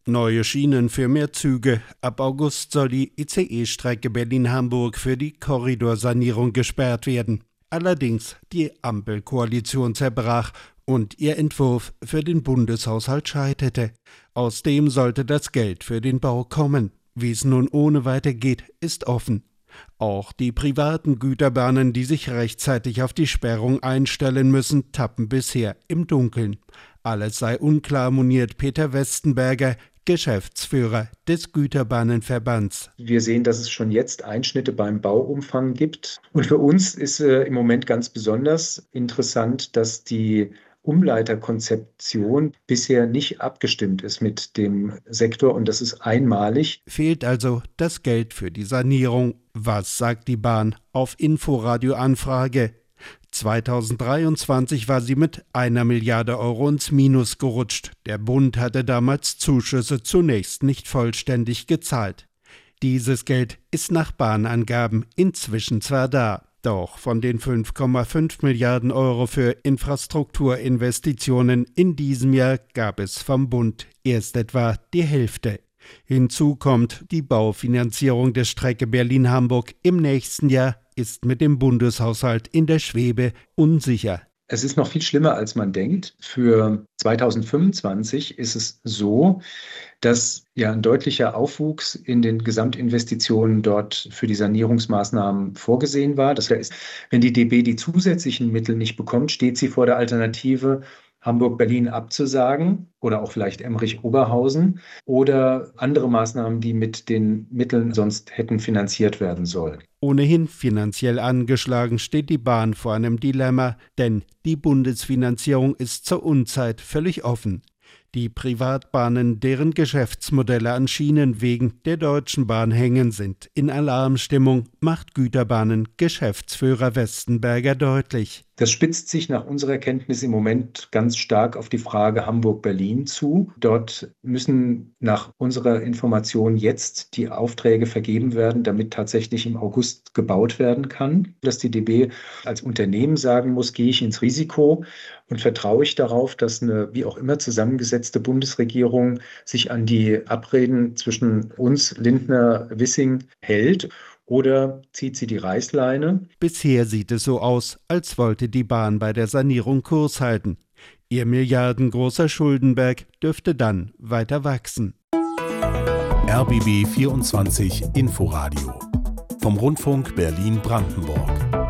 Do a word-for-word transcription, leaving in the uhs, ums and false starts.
Neue Schienen für mehr Züge. Ab August soll die I C E-Strecke Berlin-Hamburg für die Korridorsanierung gesperrt werden. Allerdings die Ampelkoalition zerbrach und ihr Entwurf für den Bundeshaushalt scheiterte. Aus dem sollte das Geld für den Bau kommen. Wie es nun ohne weitergeht, ist offen. Auch die privaten Güterbahnen, die sich rechtzeitig auf die Sperrung einstellen müssen, tappen bisher im Dunkeln. Alles sei unklar, moniert Peter Westenberger, Geschäftsführer des Güterbahnenverbands. Wir sehen, dass es schon jetzt Einschnitte beim Bauumfang gibt. Und für uns ist äh, im Moment ganz besonders interessant, dass die Umleiterkonzeption bisher nicht abgestimmt ist mit dem Sektor und das ist einmalig. Fehlt also das Geld für die Sanierung. Was sagt die Bahn auf Inforadio-Anfrage? zweitausenddreiundzwanzig war sie mit einer Milliarde Euro ins Minus gerutscht. Der Bund hatte damals Zuschüsse zunächst nicht vollständig gezahlt. Dieses Geld ist nach Bahnangaben inzwischen zwar da, doch von den fünf Komma fünf Milliarden Euro für Infrastrukturinvestitionen in diesem Jahr gab es vom Bund erst etwa die Hälfte. Hinzu kommt, die Baufinanzierung der Strecke Berlin-Hamburg im nächsten Jahr ist mit dem Bundeshaushalt in der Schwebe unsicher. Es ist noch viel schlimmer, als man denkt. Für zweitausendfünfundzwanzig ist es so, dass ja ein deutlicher Aufwuchs in den Gesamtinvestitionen dort für die Sanierungsmaßnahmen vorgesehen war. Das heißt, wenn die D B die zusätzlichen Mittel nicht bekommt, steht sie vor der Alternative, Hamburg-Berlin abzusagen oder auch vielleicht Emmerich-Oberhausen oder andere Maßnahmen, die mit den Mitteln sonst hätten finanziert werden sollen. Ohnehin finanziell angeschlagen steht die Bahn vor einem Dilemma, denn die Bundesfinanzierung ist zur Unzeit völlig offen. Die Privatbahnen, deren Geschäftsmodelle an Schienen wegen der Deutschen Bahn hängen, sind in Alarmstimmung, macht Güterbahnen-Geschäftsführer Westenberger deutlich. Das spitzt sich nach unserer Kenntnis im Moment ganz stark auf die Frage Hamburg-Berlin zu. Dort müssen nach unserer Information jetzt die Aufträge vergeben werden, damit tatsächlich im August gebaut werden kann. Dass die D B als Unternehmen sagen muss, gehe ich ins Risiko und vertraue ich darauf, dass eine wie auch immer zusammengesetzte Bundesregierung sich an die Abreden zwischen uns, Lindner, Wissing hält. Oder zieht sie die Reißleine? Bisher sieht es so aus, als wollte die Bahn bei der Sanierung Kurs halten. Ihr milliardengroßer Schuldenberg dürfte dann weiter wachsen. R B B vierundzwanzig Inforadio vom Rundfunk Berlin-Brandenburg.